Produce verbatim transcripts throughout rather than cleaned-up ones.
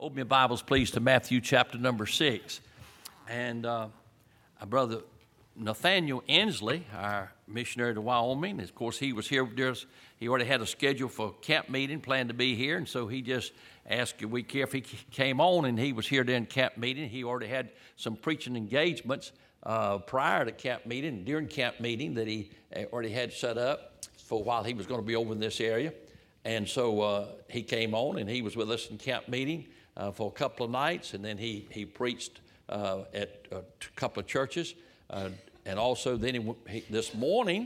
Open your Bibles, please, to Matthew chapter number six. And uh, our brother Nathaniel Ensley, our missionary to Wyoming, of course, he was here. There's, he already had a schedule for camp meeting, planned to be here, and so he just asked if we care if he came on, and he was here during camp meeting. He already had some preaching engagements uh, prior to camp meeting, and during camp meeting that he already had set up for while he was going to be over in this area. And so uh, he came on, and he was with us in camp meeting uh, for a couple of nights, and then he, he preached uh, at a couple of churches. Uh, and also then he, he, this morning,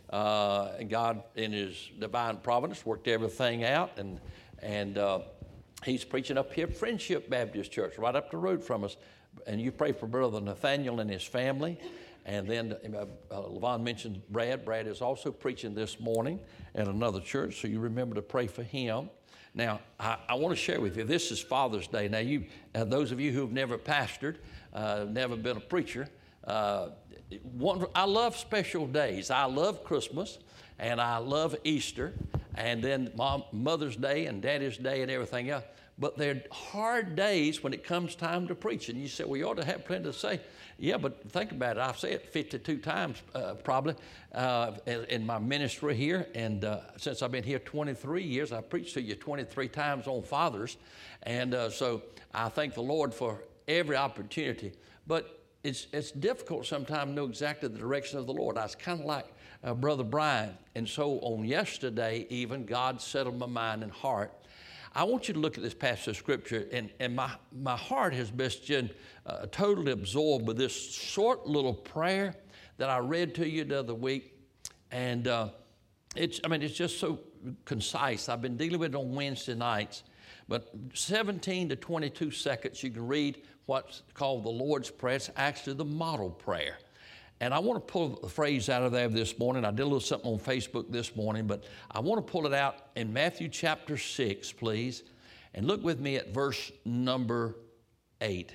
uh, God in his divine providence worked everything out, and, and uh, he's preaching up here at Friendship Baptist Church, right up the road from us. And you pray for Brother Nathaniel and his family. And then uh, uh, Levon mentioned Brad. Brad is also preaching this morning at another church, so you remember to pray for him. Now, I, I want to share with you, this is Father's Day. Now, you, uh, those of you who have never pastored, uh, never been a preacher, uh, one, I love special days. I love Christmas, and I love Easter, and then Mom, Mother's Day and Daddy's Day and everything else. But they're hard days when it comes time to preach. And you say, well, you ought to have plenty to say. Yeah, but think about it. I've said it fifty-two times uh, probably uh, in, in my ministry here. And uh, since I've been here twenty-three years, I've preached to you twenty-three times on fathers. And uh, so I thank the Lord for every opportunity. But it's, it's difficult sometimes to know exactly the direction of the Lord. I was kind of like uh, Brother Brian. And so on yesterday even, God settled my mind and heart. I want you to look at this passage of Scripture, and, and my, my heart has been uh, totally absorbed with this short little prayer that I read to you the other week. And uh, it's, I mean, it's just so concise. I've been dealing with it on Wednesday nights. But seventeen to twenty-two seconds, you can read what's called the Lord's Prayer. It's actually the model prayer. And I want to pull the phrase out of there this morning. I did a little something on Facebook this morning, but I want to pull it out in Matthew chapter six, please. And look with me at verse number eight.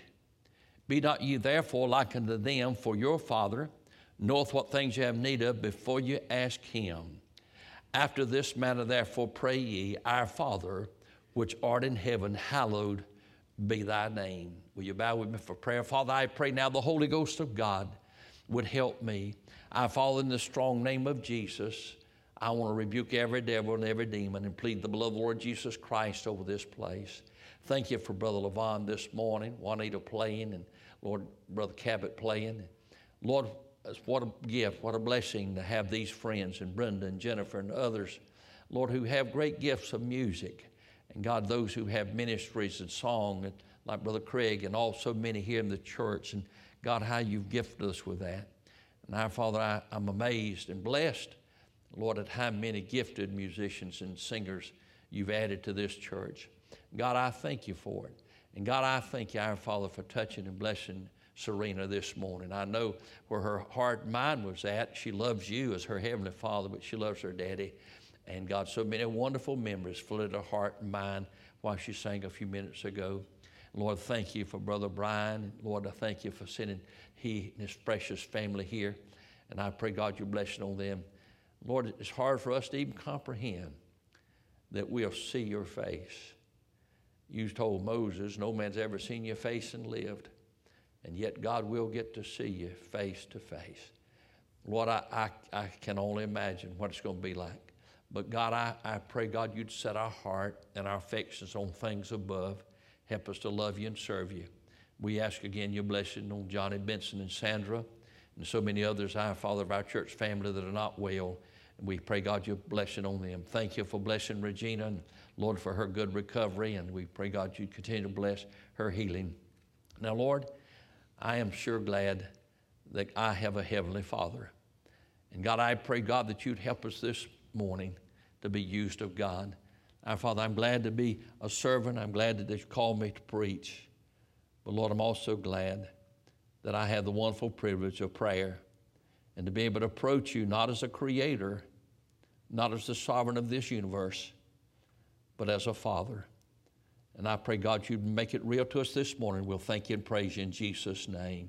Be not ye therefore like unto them, for your Father knoweth what things ye have need of before you ask him. After this manner therefore pray ye, Our Father, which art in heaven, hallowed be thy name. Will you bow with me for prayer? Father, I pray now the Holy Ghost of God would help me. I fall in the strong name of Jesus. I want to rebuke every devil and every demon and plead the blood of the Lord Jesus Christ over this place. Thank you for Brother Levon this morning, Juanita playing, and Lord, Brother Cabot playing. Lord, what a gift, what a blessing to have these friends, and Brenda and Jennifer and others, Lord, who have great gifts of music. And God, those who have ministries and song, and like Brother Craig, and also many here in the church. And God, how you've gifted us with that. And our Father, I, I'm amazed and blessed, Lord, at how many gifted musicians and singers you've added to this church. God, I thank you for it. And God, I thank you, our Father, for touching and blessing Serena this morning. I know where her heart and mind was at. She loves you as her Heavenly Father, but she loves her daddy. And God, so many wonderful memories flooded her heart and mind while she sang a few minutes ago. Lord, thank you for Brother Brian. Lord, I thank you for sending he and his precious family here. And I pray, God, your blessing on them. Lord, it's hard for us to even comprehend that we'll see your face. You told Moses, no man's ever seen your face and lived. And yet God will get to see you face to face. Lord, I, I, I can only imagine what it's going to be like. But God, I, I pray, God, you'd set our heart and our affections on things above. Help us to love you and serve you. We ask again your blessing on Johnny Benson and Sandra and so many others, our Father, of our church family that are not well. And we pray, God, your blessing on them. Thank you for blessing Regina and, Lord, for her good recovery. And we pray, God, you continue to bless her healing. Now, Lord, I am sure glad that I have a Heavenly Father. And, God, I pray, God, that you'd help us this morning to be used of God. Our Father, I'm glad to be a servant. I'm glad that you've called me to preach. But, Lord, I'm also glad that I have the wonderful privilege of prayer and to be able to approach you not as a creator, not as the sovereign of this universe, but as a Father. And I pray, God, you'd make it real to us this morning. We'll thank you and praise you in Jesus' name.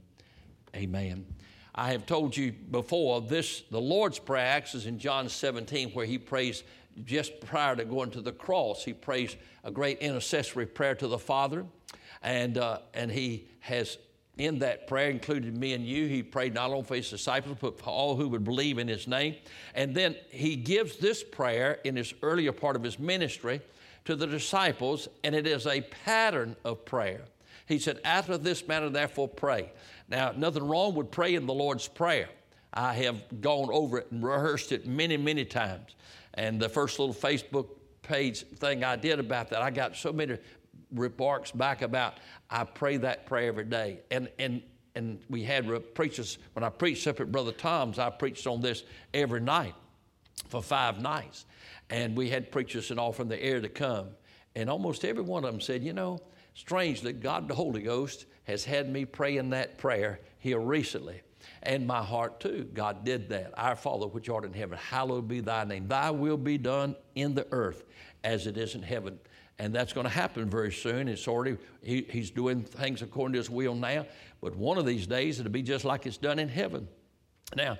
Amen. I have told you before, this, the Lord's Prayer acts as in John seventeen, where he prays just prior to going to the cross, he prays a great intercessory prayer to the Father. And, uh, and he has, in that prayer, included me and you. He prayed not only for his disciples, but for all who would believe in his name. And then he gives this prayer in his earlier part of his ministry to the disciples, and it is a pattern of prayer. He said, after this manner, therefore, pray. Now, nothing wrong with praying the Lord's Prayer. I have gone over it and rehearsed it many, many times. And the first little Facebook page thing I did about that, I got so many remarks back about, I pray that prayer every day. And, and, and we had preachers, when I preached up at Brother Tom's, I preached on this every night for five nights. And we had preachers and all from the air to come. And almost every one of them said, you know, strangely, God the Holy Ghost has had me praying that prayer here recently. And my heart too, God did that. Our Father which art in heaven, hallowed be thy name. Thy will be done in the earth as it is in heaven. And that's going to happen very soon. It's already, he, he's doing things according to his will now. But one of these days, it'll be just like it's done in heaven. Now,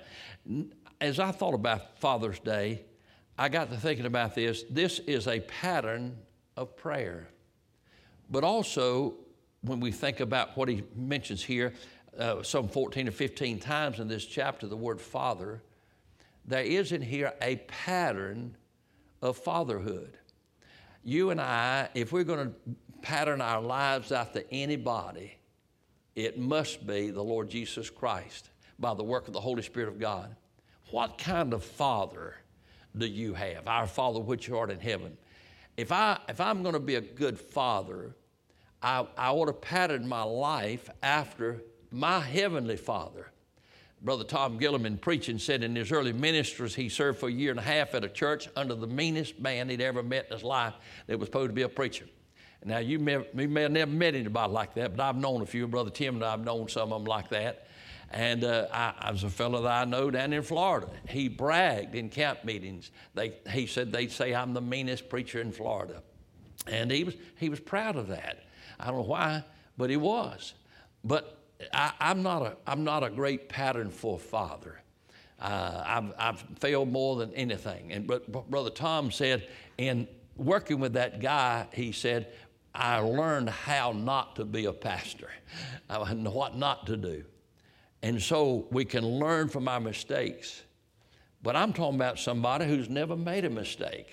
as I thought about Father's Day, I got to thinking about this. This is a pattern of prayer. But also, when we think about what he mentions here, uh, some fourteen or fifteen times in this chapter, the word Father, there is in here a pattern of fatherhood. You and I, if we're going to pattern our lives after anybody, it must be the Lord Jesus Christ by the work of the Holy Spirit of God. What kind of father do you have? Our Father which art in heaven. If, I, if I'm going to be a good father, I, I ought to pattern my life after my heavenly Father. Brother Tom Gilliman preaching said in his early ministries he served for a year and a half at a church under the meanest man he'd ever met in his life that was supposed to be a preacher. Now, you may, you may have never met anybody like that, but I've known a few. Brother Tim and I've known some of them like that. And uh, I, I was a fellow that I know down in Florida. He bragged in camp meetings. They, he said they'd say I'm the meanest preacher in Florida. And he was, he was proud of that. I don't know why, but he was. But I, I'm, not a, I'm not a great pattern for a father. Uh, I've, I've failed more than anything. And but, but Brother Tom said, in working with that guy, he said, I learned how not to be a pastor, and what not to do. And so we can learn from our mistakes. But I'm talking about somebody who's never made a mistake.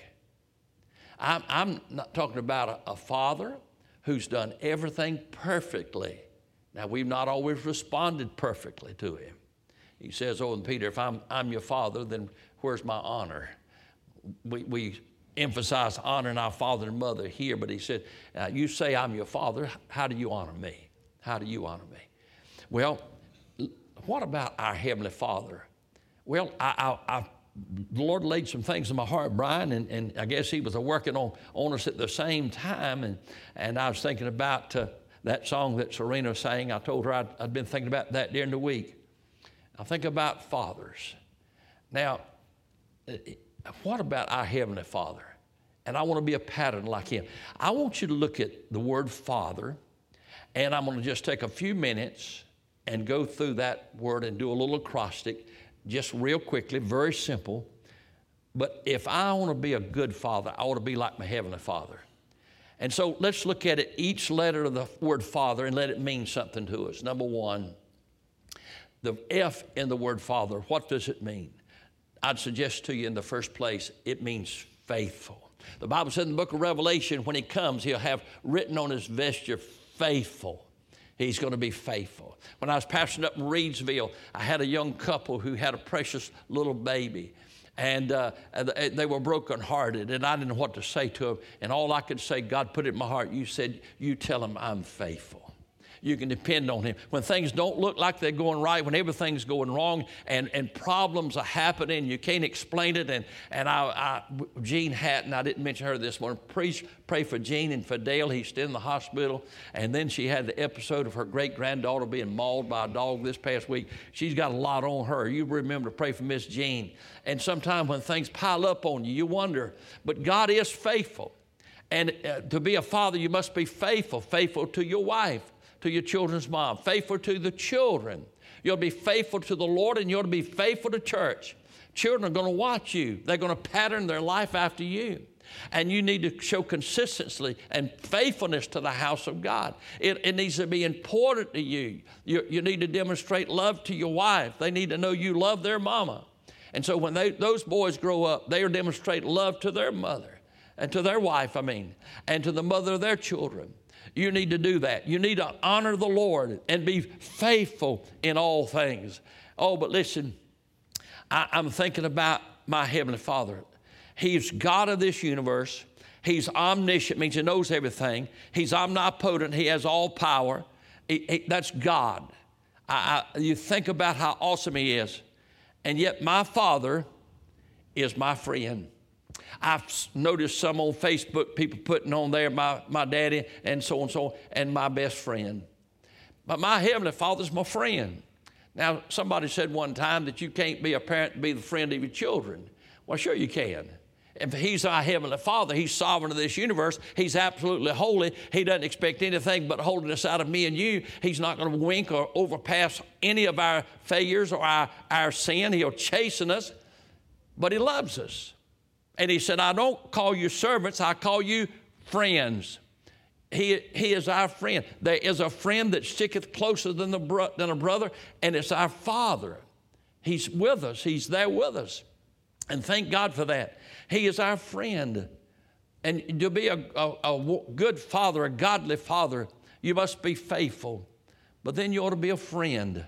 I'm, I'm not talking about a, a father who's done everything perfectly. Now, we've not always responded perfectly to him. He says, oh, and Peter, if I'm, I'm your father, then where's my honor? We, we emphasize honoring our father and mother here, but he said, uh, you say I'm your father, how do you honor me? How do you honor me? Well, what about our Heavenly Father? Well, I, I, I, the Lord laid some things in my heart, Brian, and, and I guess he was working on, on us at the same time, and, and I was thinking about uh, that song that Serena sang. I told her I'd, I'd been thinking about that during the week. I think about fathers. Now, what about our Heavenly Father? And I want to be a pattern like him. I want you to look at the word Father, and I'm going to just take a few minutes and go through that word and do a little acrostic, just real quickly, very simple. But if I want to be a good father, I want to be like my Heavenly Father. And so let's look at it, each letter of the word Father, and let it mean something to us. Number one, the F in the word Father, what does it mean? I'd suggest to you in the first place, it means faithful. The Bible said in the book of Revelation, when he comes, he'll have written on his vesture, faithful. He's going to be faithful. When I was pastoring up in Reedsville, I had a young couple who had a precious little baby. And uh, they were brokenhearted, and I didn't know what to say to them. And all I could say, God put it in my heart. You said, you tell him I'm faithful. You can depend on him. When things don't look like they're going right, when everything's going wrong and, and problems are happening, you can't explain it. And, and I, I, Jean Hatton, I didn't mention her this morning, pray, pray for Jean and for Dale. He's still in the hospital. And then she had the episode of her great-granddaughter being mauled by a dog this past week. She's got a lot on her. You remember to pray for Miss Jean. And sometimes when things pile up on you, you wonder. But God is faithful. And uh, to be a father, you must be faithful, faithful to your wife, to your children's mom, faithful to the children. You'll be faithful to the Lord, and you'll be faithful to church. children are going to watch you. They're going to pattern their life after you. And you need to show consistency and faithfulness to the house of God. It, it needs to be important to you. you. You need to demonstrate love to your wife. They need to know you love their mama. And so when they, those boys grow up, they demonstrate love to their mother and to their wife, I mean, and to the mother of their children. You need to do that. You need to honor the Lord and be faithful in all things. Oh, but listen, I, I'm thinking about my Heavenly Father. He's God of this universe. He's omniscient, means he knows everything. He's omnipotent. He has all power. He, he, that's God. I, I, you think about how awesome he is. And yet my Father is my friend. I've noticed some on Facebook, people putting on there, my, my daddy and so on and so on, and my best friend. But my Heavenly Father's my friend. Now, somebody said one time that you can't be a parent and be the friend of your children. Well, sure you can. If he's our Heavenly Father, he's sovereign of this universe. He's absolutely holy. He doesn't expect anything but holiness out of me and you. He's not going to wink or overpass any of our failures or our, our sin. He'll chasten us, but he loves us. And he said, I don't call you servants, I call you friends. He, he is our friend. There is a friend that sticketh closer than, the bro- than a brother, and it's our Father. He's with us. He's there with us. And thank God for that. He is our friend. And to be a, a, a good father, a godly father, you must be faithful. But then you ought to be a friend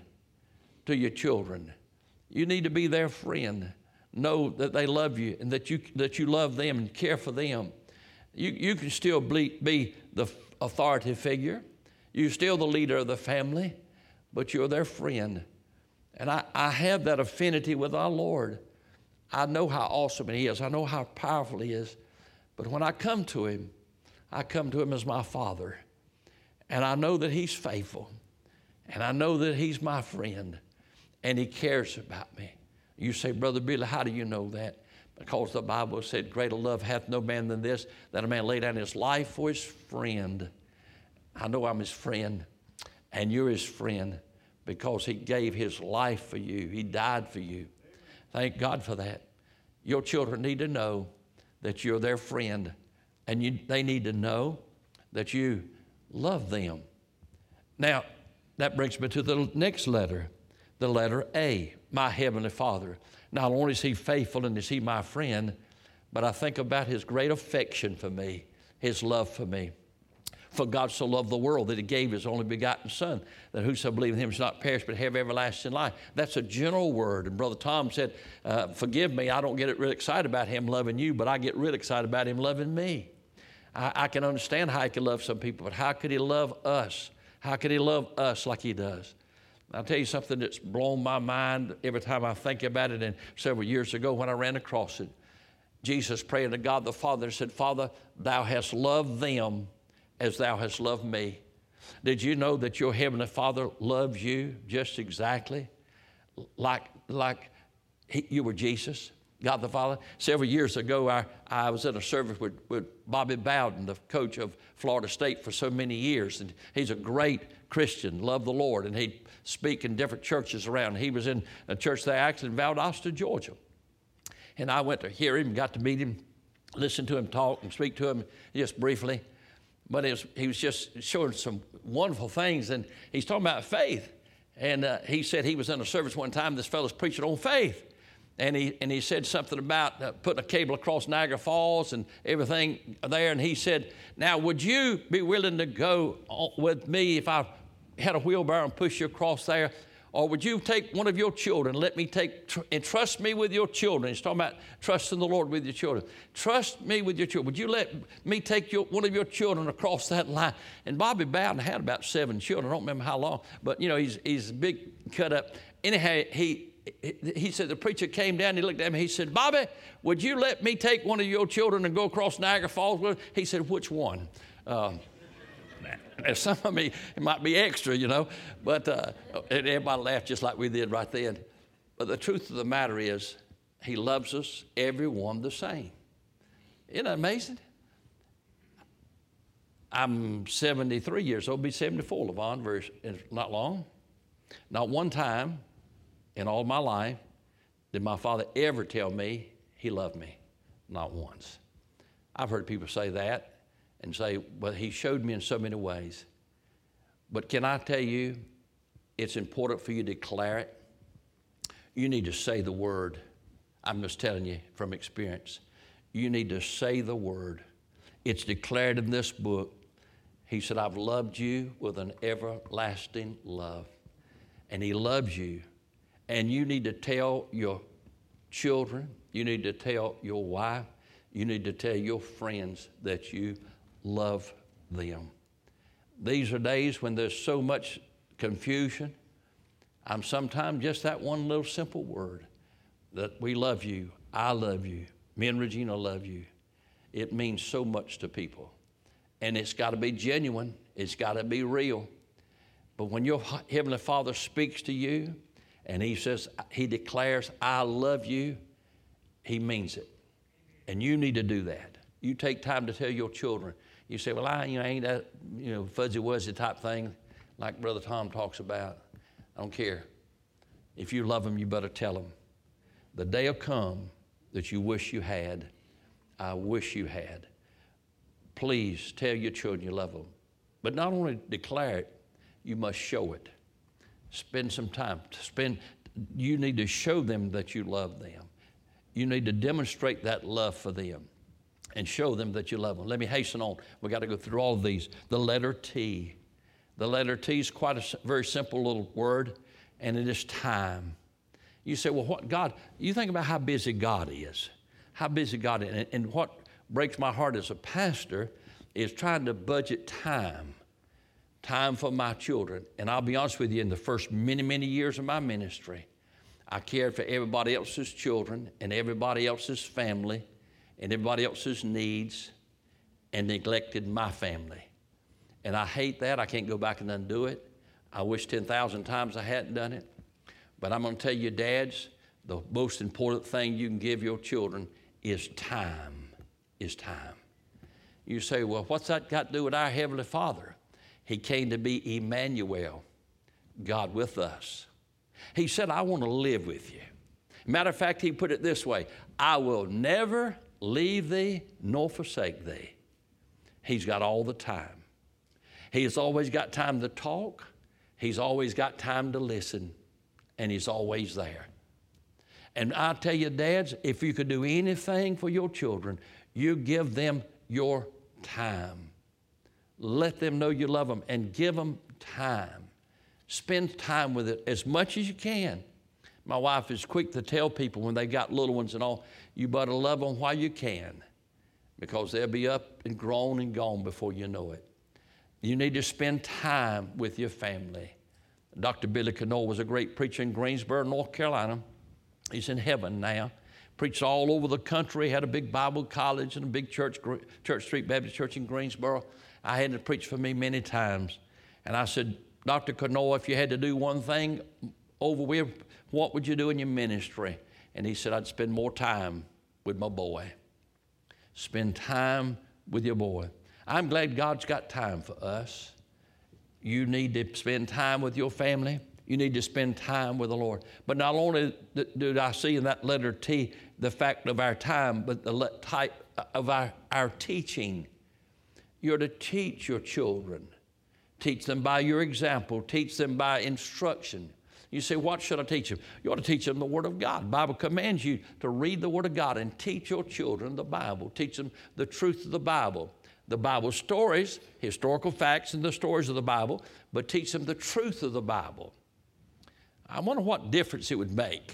to your children. You need to be their friend. Know that they love you and that you, that you love them and care for them. You, you can still be, be the authority figure. You're still the leader of the family, but you're their friend. And I, I have that affinity with our Lord. I know how awesome he is. I know how powerful he is. But when I come to him, I come to him as my Father. And I know that he's faithful. And I know that he's my friend. And he cares about me. You say, Brother Billy, how do you know that? Because the Bible said, greater love hath no man than this, that a man lay down his life for his friend. I know I'm his friend. And you're his friend because he gave his life for you. He died for you. Thank God for that. Your children need to know that you're their friend, and you, they need to know that you love them. Now, that brings me to the next letter, the letter A, my Heavenly Father. Not only is he faithful and is he my friend, but I think about his great affection for me, his love for me. For God so loved the world that he gave his only begotten Son, that whoso believes in him shall not perish but have everlasting life. That's a general word. And Brother Tom said, uh, forgive me, I don't get really excited about him loving you, but I get really excited about him loving me. I, I can understand how he can love some people, but how could he love us? How could he love us like he does? I'll tell you something that's blown my mind every time I think about it, and several years ago when I ran across it. Jesus praying to God the Father and said, Father, thou hast loved them as thou hast loved me. Did you know that your Heavenly Father loves you just exactly like, like he, you were Jesus, God the Father? Several years ago, I, I was in a service with, with Bobby Bowden, the coach of Florida State for so many years. And he's a great Christian, loved the Lord, and he'd speak in different churches around. He was in a church there actually in Valdosta, Georgia. And I went to hear him, got to meet him, listen to him talk and speak to him just briefly. But it was, he was just showing some wonderful things, and he's talking about faith. And uh, he said he was in a service one time, this fellow's preaching on faith. And he, and he said something about uh, putting a cable across Niagara Falls and everything there. And he said, now, would you be willing to go with me if I had a wheelbarrow and push you across there? Or would you take one of your children, let me take, tr- and trust me with your children? He's talking about trusting the Lord with your children. Trust me with your children. Would you let me take your, one of your children across that line? And Bobby Bowden had about seven children. I don't remember how long, but, you know, he's, he's a big cut up. Anyhow, he, he said the preacher came down, he looked at him, he said, Bobby, would you let me take one of your children and go across Niagara Falls with? He said, which one? Uh, Now, some of me, it might be extra, you know, but uh, and everybody laughed just like we did right then. But the truth of the matter is, he loves us, everyone the same. Isn't that amazing? I'm seventy-three years old, be seventy-four, Levon, very, not long. Not one time in all my life did my father ever tell me he loved me? Not once. I've heard people say that and say, well, he showed me in so many ways. But can I tell you, it's important for you to declare it. You need to say the word. I'm just telling you from experience. You need to say the word. It's declared in this book. He said, I've loved you with an everlasting love. And he loves you. And you need to tell your children, you need to tell your wife, you need to tell your friends that you love them. These are days when there's so much confusion. I'm sometimes just that one little simple word that we love you, I love you, me and Regina love you. It means so much to people. And it's got to be genuine. It's got to be real. But when your Heavenly Father speaks to you and he says, he declares, I love you, he means it. And you need to do that. You take time to tell your children. You say, well, I, you know, ain't that, you know, fuzzy-wuzzy type thing like Brother Tom talks about. I don't care. If you love them, you better tell them. The day will come that you wish you had. I wish you had. Please tell your children you love them. But not only declare it, you must show it. Spend some time. Spend. You need to show them that you love them. You need to demonstrate that love for them and show them that you love them. Let me hasten on. We've got to go through all of these. The letter T. The letter T is quite a very simple little word, and it is time. You say, well, what God, you think about how busy God is. How busy God is. And, and what breaks my heart as a pastor is trying to budget time. Time for my children. And I'll be honest with you, in the first many, many years of my ministry, I cared for everybody else's children and everybody else's family and everybody else's needs and neglected my family. And I hate that. I can't go back and undo it. I wish ten thousand times I hadn't done it. But I'm going to tell you, dads, the most important thing you can give your children is time, is time. You say, well, what's that got to do with our Heavenly Father? He came to be Emmanuel, God with us. He said, I want to live with you. Matter of fact, he put it this way, I will never leave thee nor forsake thee. He's got all the time. He's always got time to talk. He's always got time to listen. And he's always there. And I tell you, dads, if you could do anything for your children, you give them your time. Let them know you love them and give them time. Spend time with it as much as you can. My wife is quick to tell people when they got little ones and all, you better love them while you can, because they'll be up and grown and gone before you know it. You need to spend time with your family. Doctor Billy Canoa was a great preacher in Greensboro, North Carolina. He's in heaven now. Preached all over the country, had a big Bible college and a big church, Church Street Baptist Church in Greensboro. I had him preach for me many times. And I said, Doctor Canoa, if you had to do one thing over with, what would you do in your ministry? And he said, I'd spend more time with my boy. Spend time with your boy. I'm glad God's got time for us. You need to spend time with your family. You need to spend time with the Lord. But not only did I see in that letter T the fact of our time, but the type of our, our teaching. You're to teach your children. Teach them by your example. Teach them by instruction. You say, what should I teach them? You ought to teach them the Word of God. The Bible commands you to read the Word of God and teach your children the Bible. Teach them the truth of the Bible. The Bible stories, historical facts and the stories of the Bible, but teach them the truth of the Bible. I wonder what difference it would make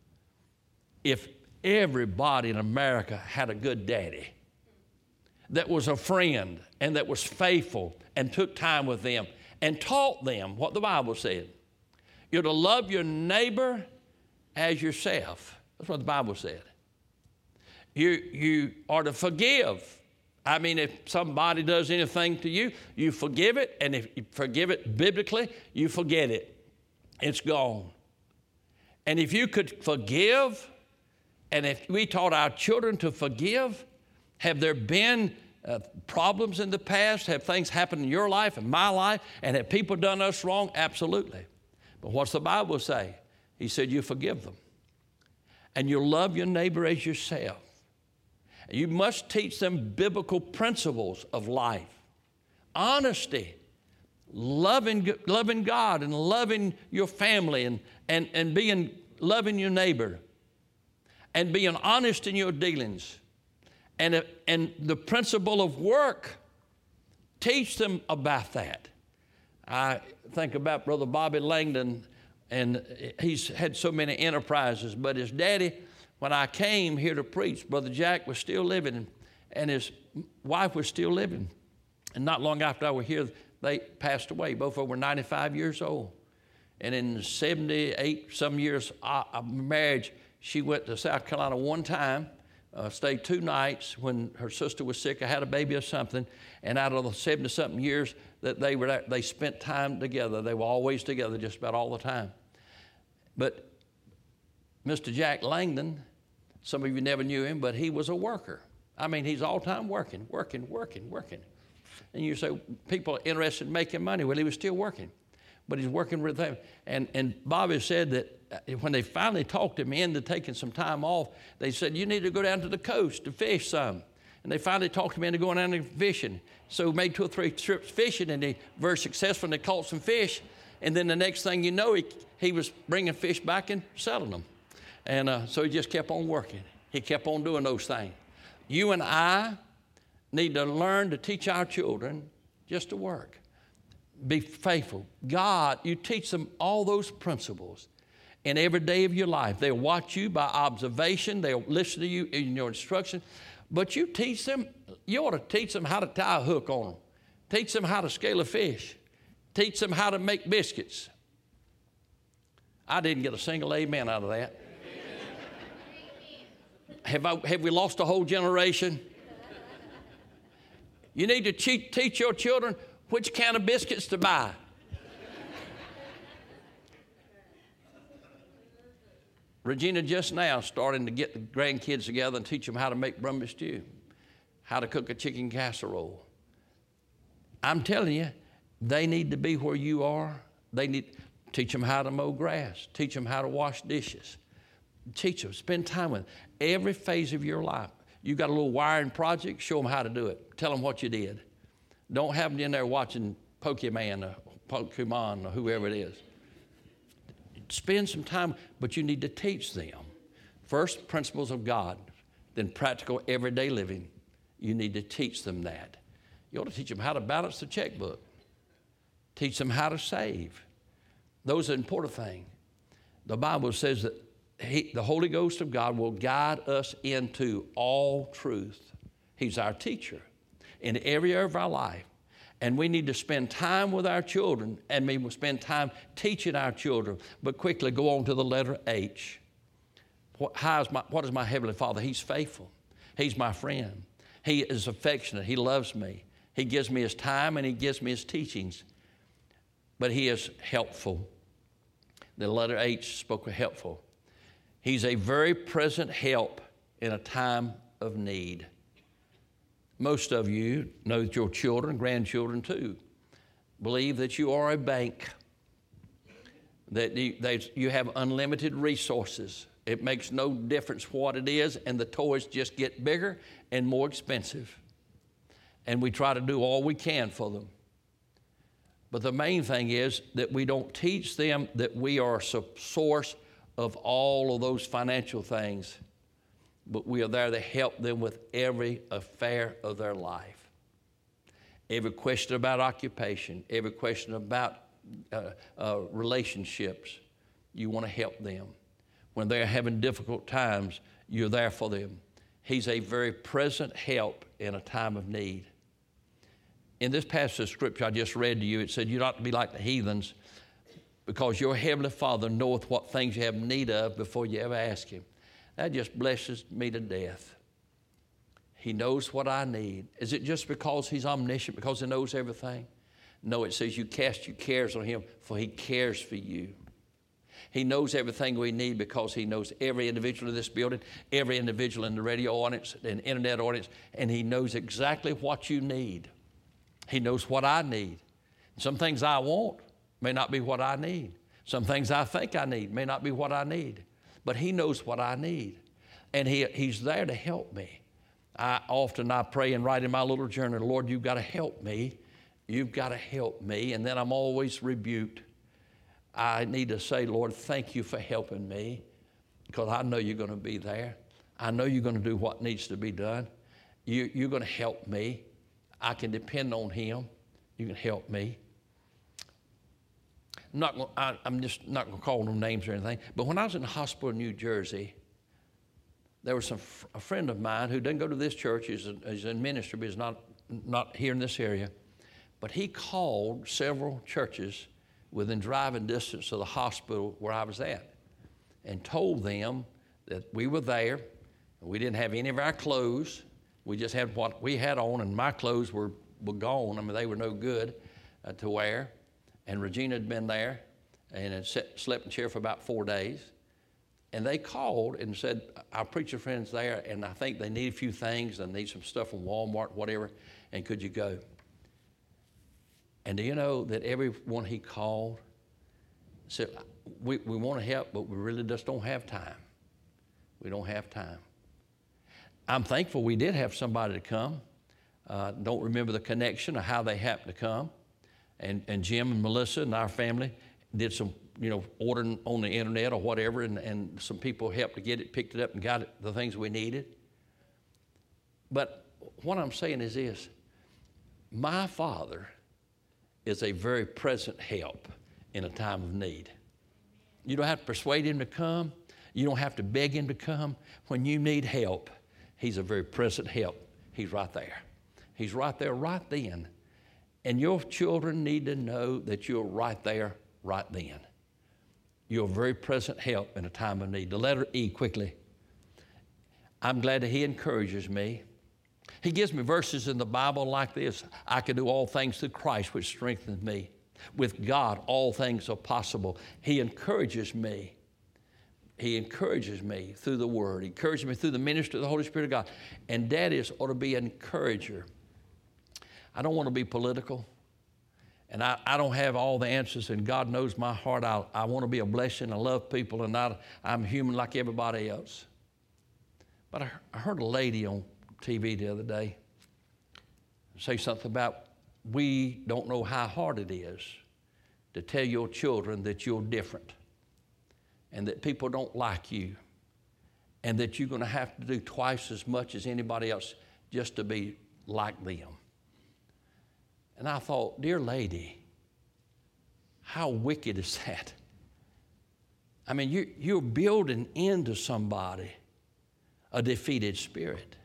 if everybody in America had a good daddy that was a friend and that was faithful and took time with them and taught them what the Bible said. You're to love your neighbor as yourself. That's what the Bible said. You, you are to forgive. I mean, if somebody does anything to you, you forgive it, and if you forgive it biblically, you forget it. It's gone. And if you could forgive, and if we taught our children to forgive, have there been uh, problems in the past? Have things happened in your life and my life? And have people done us wrong? Absolutely. But what's the Bible say? He said, you forgive them. and you'll love your neighbor as yourself. You must teach them biblical principles of life. Honesty, loving, loving God and loving your family and, and, and being, loving your neighbor and being honest in your dealings. And, and the principle of work, teach them about that. I think about Brother Bobby Langdon, and he's had so many enterprises, but his daddy, when I came here to preach, Brother Jack was still living, and his wife was still living. And not long after I was here, they passed away. Both of them were ninety-five years old. And in seventy-eight some years of marriage, she went to South Carolina one time, uh, stayed two nights when her sister was sick. I had a baby or something. And out of the seventy-something years that they were there, they spent time together. They were always together just about all the time. But Mister Jack Langdon, some of you never knew him, but he was a worker. I mean, he's all time working, working, working, working. And you say, people are interested in making money. Well, he was still working, but he's working with them. And, and Bobby said that when they finally talked him into taking some time off, they said, you need to go down to the coast to fish some. And they finally talked him into going down and fishing. So he made two or three trips fishing, and he very successful, and they caught some fish. And then the next thing you know, he, he was bringing fish back and selling them. And uh, so he just kept on working. He kept on doing those things. You and I need to learn to teach our children just to work. Be faithful. God, you teach them all those principles in every day of your life. They'll watch you by observation. They'll listen to you in your instruction. But you teach them, you ought to teach them how to tie a hook on them. Teach them how to scale a fish. Teach them how to make biscuits. I didn't get a single amen out of that. Have, I, have we lost a whole generation? You need to teach, teach your children which kind of biscuits to buy. Regina just now starting to get the grandkids together and teach them how to make Brumbus stew, how to cook a chicken casserole. I'm telling you, they need to be where you are. They need to teach them how to mow grass, teach them how to wash dishes. Teach them, spend time with them. Every phase of your life. You got a little wiring project, show them how to do it. Tell them what you did. Don't have them in there watching Pokemon or Pokemon or whoever it is. Spend some time, but you need to teach them. First, principles of God, then practical everyday living. You need to teach them that. You ought to teach them how to balance the checkbook. Teach them how to save. Those are important things. The Bible says that He, the Holy Ghost of God will guide us into all truth. He's our teacher in every area of our life. And we need to spend time with our children, and we will spend time teaching our children. But quickly go on to the letter H. What, how is my, what is my Heavenly Father? He's faithful. He's my friend. He is affectionate. He loves me. He gives me his time, and he gives me his teachings. But he is helpful. The letter H spoke of helpful. He's a very present help in a time of need. Most of you know that your children, grandchildren too, believe that you are a bank, that you, they, you have unlimited resources. It makes no difference what it is, and the toys just get bigger and more expensive. And we try to do all we can for them. But the main thing is that we don't teach them that we are a source of all of those financial things, but we are there to help them with every affair of their life. Every question about occupation, every question about uh, uh, relationships, you want to help them. When they're having difficult times, you're there for them. He's a very present help in a time of need. In this passage of Scripture I just read to you, it said, you're not to be like the heathens, because your Heavenly Father knoweth what things you have need of before you ever ask him. That just blesses me to death. He knows what I need. Is it just because he's omniscient, because he knows everything? No, it says you cast your cares on him, for he cares for you. He knows everything we need because he knows every individual in this building, every individual in the radio audience and internet audience, and he knows exactly what you need. He knows what I need. Some things I want may not be what I need. Some things I think I need may not be what I need. but he knows what I need. And he, he's there to help me. I often I pray and write in my little journal, Lord, you've got to help me. You've got to help me. And then I'm always rebuked. I need to say, Lord, thank you for helping me, because I know you're going to be there. I know you're going to do what needs to be done. You, you're going to help me. I can depend on him. You can help me. I'm, not gonna, I, I'm just not going to call them names or anything, but when I was in the hospital in New Jersey, there was some, a friend of mine who didn't go to this church. He's, a, he's in ministry, but he's not, not here in this area. But he called several churches within driving distance of the hospital where I was at and told them that we were there. And we didn't have any of our clothes. We just had what we had on, and my clothes were, were gone. I mean, they were no good uh, to wear. And Regina had been there and had set, slept in a chair for about four days. And they called and said, our preacher friend's there, and I think they need a few things. They need some stuff from Walmart, whatever, and could you go? And do you know that everyone he called said, we, we want to help, but we really just don't have time. We don't have time. I'm thankful we did have somebody to come. Uh, don't remember the connection or how they happened to come. And, and Jim and Melissa and our family did some, you know, ordering on the internet or whatever, and, and some people helped to get it, picked it up, and got it, the things we needed. But what I'm saying is this: my Father is a very present help in a time of need. You don't have to persuade him to come. You don't have to beg him to come. When you need help, he's a very present help. He's right there. He's right there right then. And your children need to know that you're right there right then. You're a very present help in a time of need. The letter E, quickly. I'm glad that he encourages me. He gives me verses in the Bible like this: I can do all things through Christ, which strengthens me. With God, all things are possible. He encourages me. He encourages me through the Word. He encourages me through the ministry of the Holy Spirit of God. And daddies ought to be an encourager. I don't want to be political, and I, I don't have all the answers, and God knows my heart. I, I want to be a blessing. I love people, and I, I'm human like everybody else. But I, I heard a lady on T V the other day say something about, we don't know how hard it is to tell your children that you're different and that people don't like you and that you're going to have to do twice as much as anybody else just to be like them. And I thought, dear lady, how wicked is that? I mean, you, you're building into somebody a defeated spirit.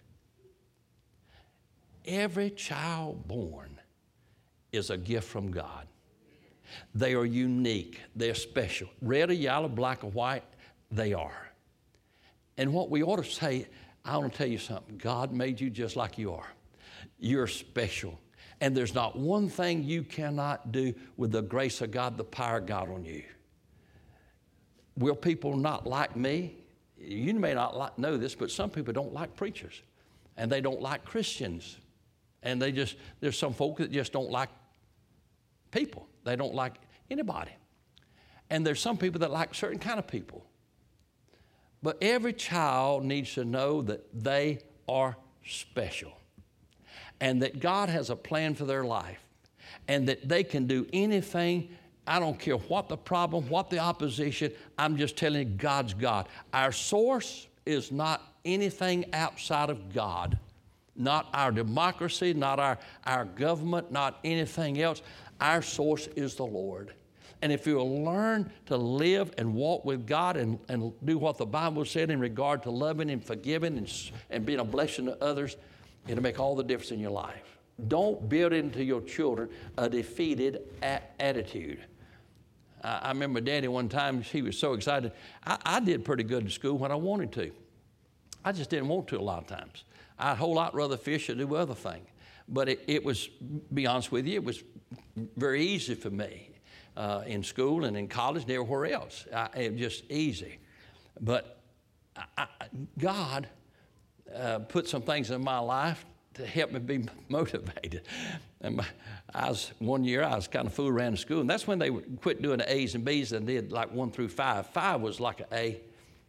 Every child born is a gift from God. They are unique. They're special. Red or yellow, black or white, they are. And what we ought to say, I want to tell you something. God made you just like you are. You're special. And there's not one thing you cannot do with the grace of God, the power of God on you. Will people not like me? You may not like, know this, but some people don't like preachers. And they don't like Christians. And they just, there's some folk that just don't like people. They don't like anybody. And there's some people that like certain kind of people. But every child needs to know that they are special. And that God has a plan for their life. And that they can do anything. I don't care what the problem, what the opposition. I'm just telling you, God's God. Our source is not anything outside of God. Not our democracy, not our, our government, not anything else. Our source is the Lord. And if you'll learn to live and walk with God and, and do what the Bible said in regard to loving and forgiving and, and being a blessing to others, it'll make all the difference in your life. Don't build into your children a defeated a- attitude. I, I remember Daddy one time, he was so excited. I, I did pretty good in school when I wanted to. I just didn't want to a lot of times. I'd a whole lot rather fish or do other things. But it, it was, be honest with you, it was very easy for me uh, in school and in college and everywhere else. I, it was just easy. But I, I, God uh, put some things in my life to help me be motivated. And my, I was, one year I was kind of fooling around in school, and that's when they quit doing the A's and B's and did like one through five. Five was like an A.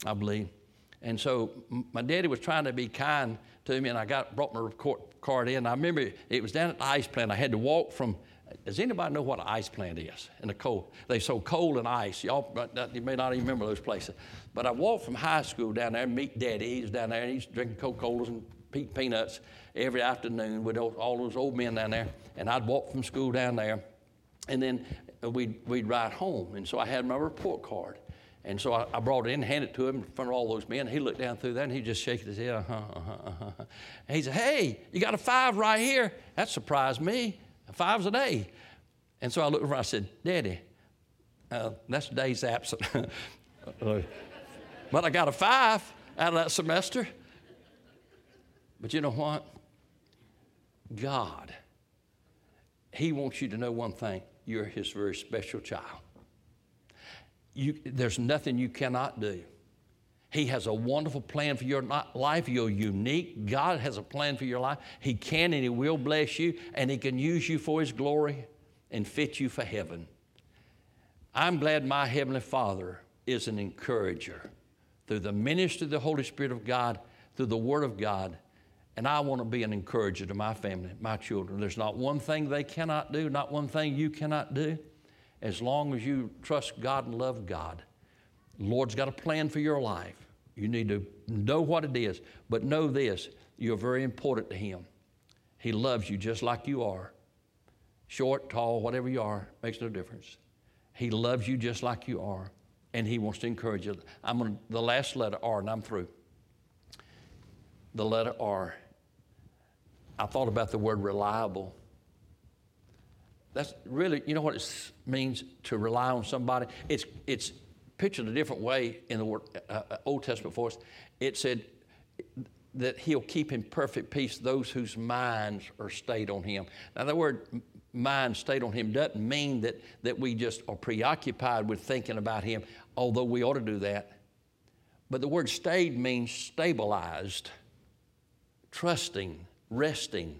I believe. And so m- my daddy was trying to be kind to me, and I got brought my report card in. I remember it was down at the ice plant. I had to walk from, does anybody know what an ice plant is? In the cold. They sold coal and ice. Y'all you may not even remember those places. But I walked from high school down there and meet Daddy. He was down there, and he's drinking Coca-Colas and pe- peanuts every afternoon with those, all those old men down there. And I'd walk from school down there, and then we'd, we'd ride home. And so I had my report card. And so I, I brought it in, handed it to him in front of all those men. He looked down through that, and he just shaking his head. Uh-huh, uh-huh, uh-huh. And he said, "Hey, you got a five right here." That surprised me. Five's a day. And so I looked around. I said, "Daddy, uh, that's days absent." But I got a five out of that semester. But you know what? God, He wants you to know one thing. You're His very special child. You, there's nothing you cannot do. He has a wonderful plan for your life. You're unique. God has a plan for your life. He can and He will bless you, and He can use you for His glory and fit you for heaven. I'm glad my Heavenly Father is an encourager through the ministry of the Holy Spirit of God, through the Word of God, and I want to be an encourager to my family, my children. There's not one thing they cannot do, not one thing you cannot do. As long as you trust God and love God, the Lord's got a plan for your life. You need to know what it is, but know this, you're very important to Him. He loves you just like you are. Short, tall, whatever you are, makes no difference. He loves you just like you are, and He wants to encourage you. I'm going to, the last letter, R, and I'm through. The letter R. I thought about the word reliable. That's really, you know what it means to rely on somebody? It's it's pictured a different way in the word, uh, Old Testament for us. It said that He'll keep in perfect peace those whose minds are stayed on Him. Now, the word mind stayed on Him doesn't mean that, that we just are preoccupied with thinking about Him, although we ought to do that. But the word stayed means stabilized, trusting, resting,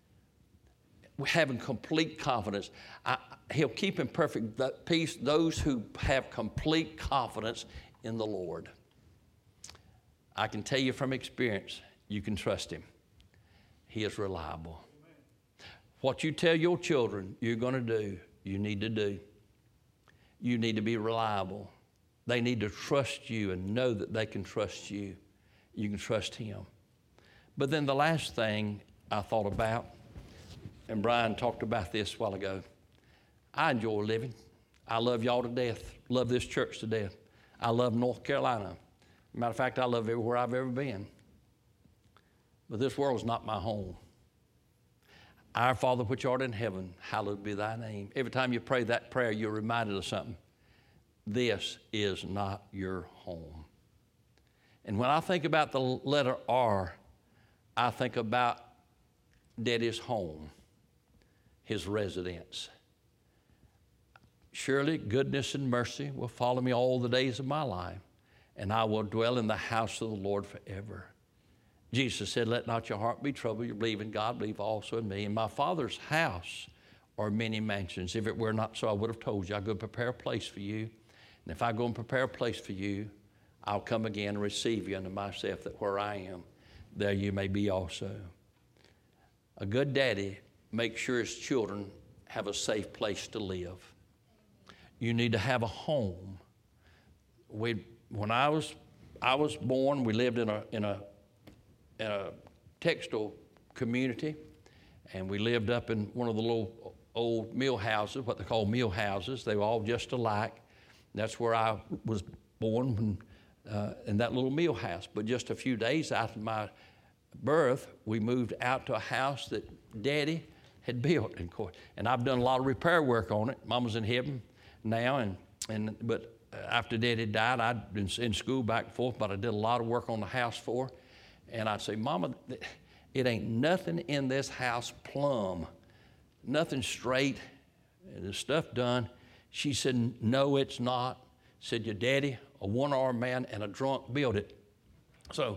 having complete confidence. I, he'll keep in perfect peace those who have complete confidence in the Lord. I can tell you from experience, you can trust Him. He is reliable. Amen. What you tell your children you're going to do, you need to do. You need to be reliable. They need to trust you and know that they can trust you. You can trust Him. But then the last thing I thought about, and Brian talked about this a while ago. I enjoy living. I love y'all to death. Love this church to death. I love North Carolina. Matter of fact, I love everywhere I've ever been. But this world is not my home. Our Father which art in heaven, hallowed be thy name. Every time you pray that prayer, you're reminded of something. This is not your home. And when I think about the letter R, I think about Daddy's home, His residence. Surely goodness and mercy will follow me all the days of my life, and I will dwell in the house of the Lord forever. Jesus said, "Let not your heart be troubled. You believe in God, believe also in me. In my Father's house are many mansions. If it were not so, I would have told you. I'll go prepare a place for you. And if I go and prepare a place for you, I'll come again and receive you unto myself, that where I am, there you may be also." A good daddy makes sure his children have a safe place to live. You need to have a home. We, when I was, I was born, we lived in a, in a, in a textile community, and we lived up in one of the little old mill houses, what they call mill houses. They were all just alike. That's where I was born, when, uh, in that little mill house. But just a few days after my birth, we moved out to a house that Daddy had built, in course. And I've done a lot of repair work on it. Mama's in heaven now, and and but after Daddy died, I'd been in school back and forth, but I did a lot of work on the house for her. And I'd say, "Mama, it ain't nothing in this house plumb, nothing straight, and the stuff done." She said, "No, it's not." Said, "Your daddy, a one-armed man and a drunk, built it." So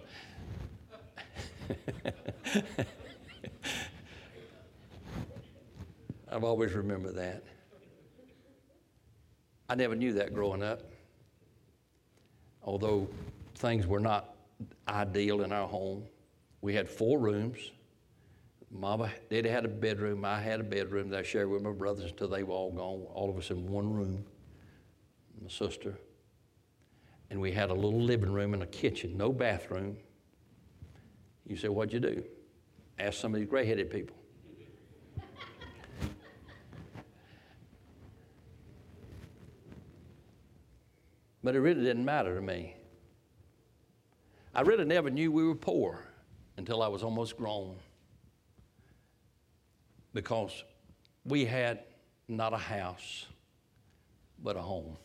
I've always remembered that. I never knew that growing up. Although things were not ideal in our home. We had four rooms. Mama, Daddy had a bedroom. I had a bedroom that I shared with my brothers until they were all gone. All of us in one room. My sister. And we had a little living room and a kitchen, no bathroom. You say, what'd you do? Ask some of these gray-headed people. But it really didn't matter to me. I really never knew we were poor until I was almost grown. Because we had not a house, but a home.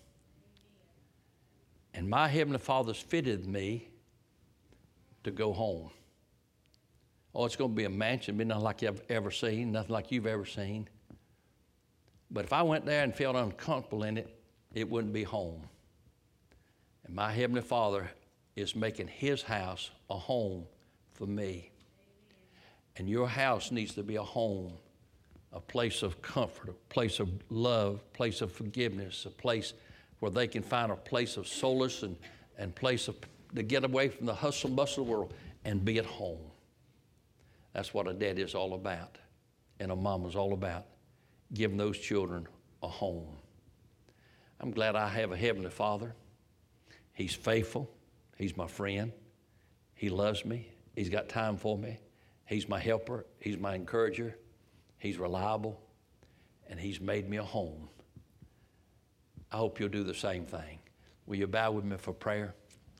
And my Heavenly Father's fitted me to go home. Oh, it's going to be a mansion, be nothing like you've ever seen, nothing like you've ever seen. But if I went there and felt uncomfortable in it, it wouldn't be home. And my Heavenly Father is making His house a home for me. And your house needs to be a home, a place of comfort, a place of love, a place of forgiveness, a place where they can find a place of solace and and place of, to get away from the hustle and bustle of the world and be at home. That's what a dad is all about, and a mom is all about, giving those children a home. I'm glad I have a Heavenly Father. He's faithful. He's my friend. He loves me. He's got time for me. He's my helper. He's my encourager. He's reliable, and He's made me a home. I hope you'll do the same thing. Will you bow with me for prayer?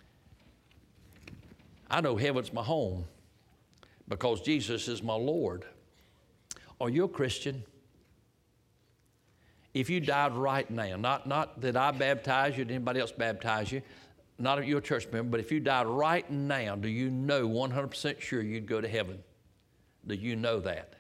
I know heaven's my home because Jesus is my Lord. Are you a Christian? If you died right now, not, not that I baptize you, did anybody else baptize you, not if you're a church member, but if you died right now, do you know one hundred percent sure you'd go to heaven? Do you know that?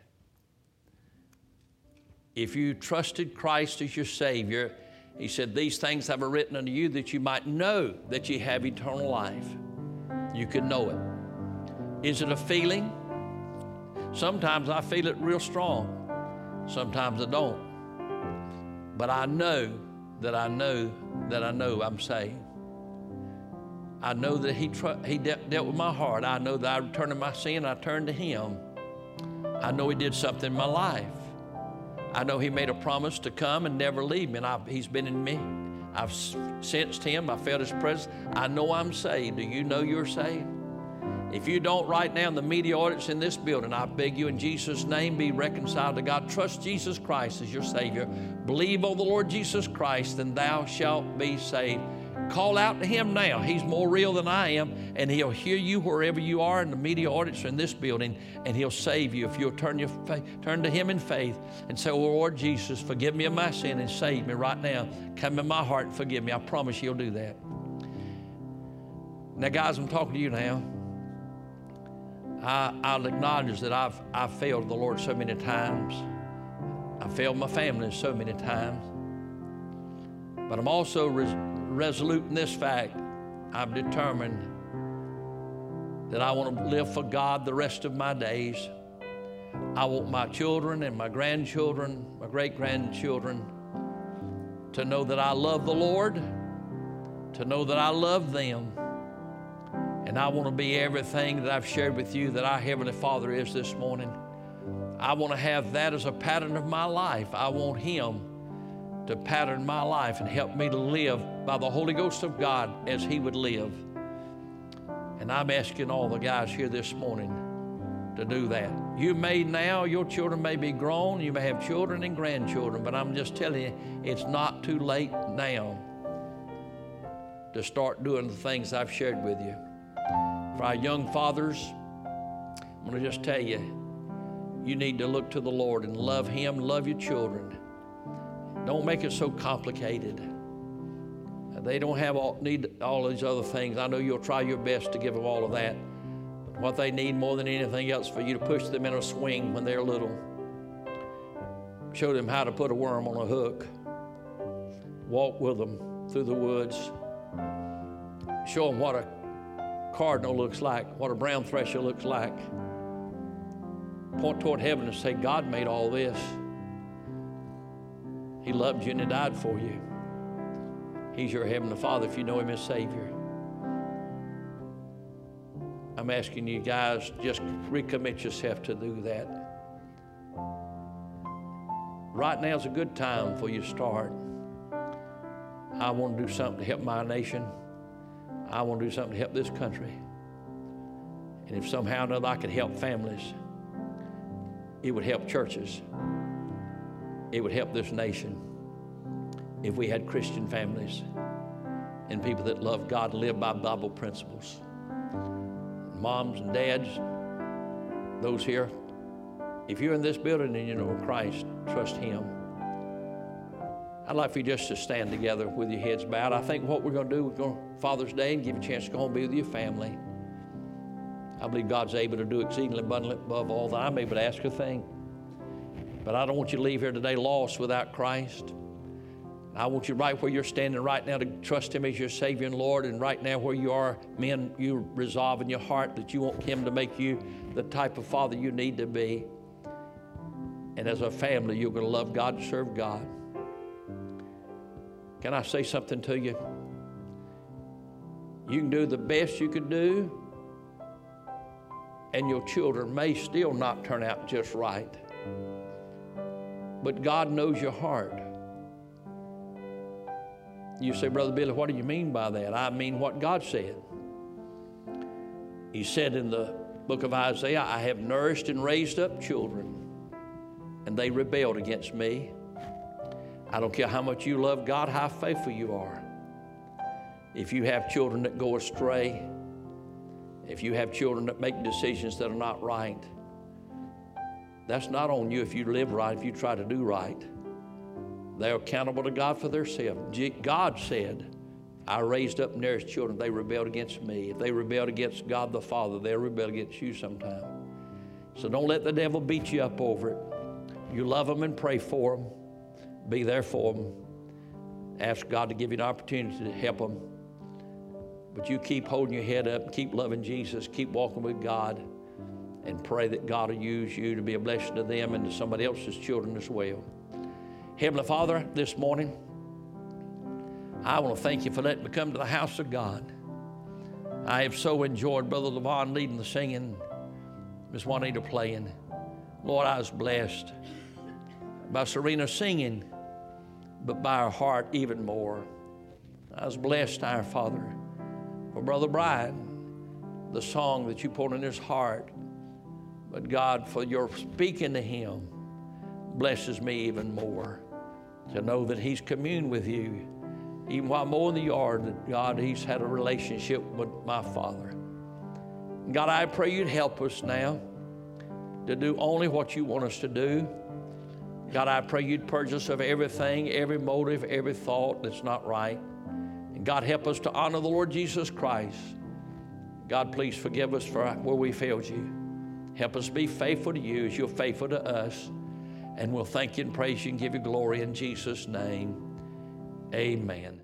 If you trusted Christ as your Savior, He said, these things have I written unto you that you might know that you have eternal life. You can know it. Is it a feeling? Sometimes I feel it real strong. Sometimes I don't. But I know that I know that I know I'm saved. I know that He, tr- he de- dealt with my heart. I know that I returned to my sin. I turned to Him. I know He did something in my life. I know He made a promise to come and never leave me, and I've, He's been in me. I've sensed Him. I felt His presence. I know I'm saved. Do you know you're saved? If you don't right now in the media audience in this building, I beg you in Jesus' name, be reconciled to God. Trust Jesus Christ as your Savior. Believe on the Lord Jesus Christ, and thou shalt be saved. Call out to Him now. He's more real than I am, and He'll hear you wherever you are in the media audience or in this building, and He'll save you if you'll turn your faith, turn to Him in faith and say, oh, Lord Jesus, forgive me of my sin and save me right now. Come in my heart and forgive me. I promise He'll do that. Now, guys, I'm talking to you now. I, I'll acknowledge that I've, I've failed the Lord so many times. I've failed my family so many times. But I'm also res- resolute in this fact. I've determined that I want to live for God the rest of my days. I want my children and my grandchildren, my great-grandchildren, to know that I love the Lord, to know that I love them. And I want to be everything that I've shared with you that our Heavenly Father is this morning. I want to have that as a pattern of my life. I want Him to pattern my life and help me to live by the Holy Ghost of God as He would live. And I'm asking all the guys here this morning to do that. You may now, your children may be grown, you may have children and grandchildren, but I'm just telling you, it's not too late now to start doing the things I've shared with you. For our young fathers, I'm going to just tell you, you need to look to the Lord and love Him, love your children. Don't make it so complicated. They don't have all, need all these other things. I know you'll try your best to give them all of that. But what they need more than anything else for you to push them in a swing when they're little. Show them how to put a worm on a hook. Walk with them through the woods. Show them what a cardinal looks like, what a brown thresher looks like. Point toward heaven and say, God made all this. He loved you and He died for you. He's your Heavenly Father if you know Him as Savior. I'm asking you guys, just recommit yourself to do that. Right now is a good time for you to start. I want to do something to help my nation. I want to do something to help this country. And if somehow or another I could help families, it would help churches. It would help this nation if we had Christian families and people that love God and live by Bible principles. Moms and dads, those here, if you're in this building and you know Christ, trust Him. I'd like for you just to stand together with your heads bowed. I think what we're going to do, we're going to Father's Day and give you a chance to go home and be with your family. I believe God's able to do exceedingly abundantly above all that I'm able to ask a thing. But I don't want you to leave here today lost without Christ. I want you right where you're standing right now to trust Him as your Savior and Lord. And right now where you are, men, you resolve in your heart that you want Him to make you the type of father you need to be. And as a family, you're going to love God and serve God. Can I say something to you? You can do the best you can do, and your children may still not turn out just right. But God knows your heart. You say, Brother Billy, what do you mean by that? I mean what God said. He said in the book of Isaiah, I have nourished and raised up children, and they rebelled against me. I don't care how much you love God, how faithful you are. If you have children that go astray, if you have children that make decisions that are not right, that's not on you if you live right, if you try to do right. They're accountable to God for their sin. God said, I raised up and nourished children. They rebelled against me. If they rebelled against God the Father, they'll rebel against you sometime. So don't let the devil beat you up over it. You love them and pray for them. Be there for them. Ask God to give you an opportunity to help them. But you keep holding your head up, keep loving Jesus, keep walking with God, and pray that God will use you to be a blessing to them and to somebody else's children as well. Heavenly Father, this morning, I want to thank you for letting me come to the house of God. I have so enjoyed Brother Levon leading the singing, Miss Juanita playing. Lord, I was blessed by Serena singing, but by her heart even more. I was blessed, our Father, for Brother Brian, the song that you put in his heart. But God, for your speaking to him, blesses me even more to know that he's communed with you. Even while mowing the yard, that God, he's had a relationship with my Father. God, I pray you'd help us now to do only what you want us to do. God, I pray you'd purge us of everything, every motive, every thought that's not right. And God, help us to honor the Lord Jesus Christ. God, please forgive us for where we failed you. Help us be faithful to you as you're faithful to us. And we'll thank you and praise you and give you glory in Jesus' name. Amen.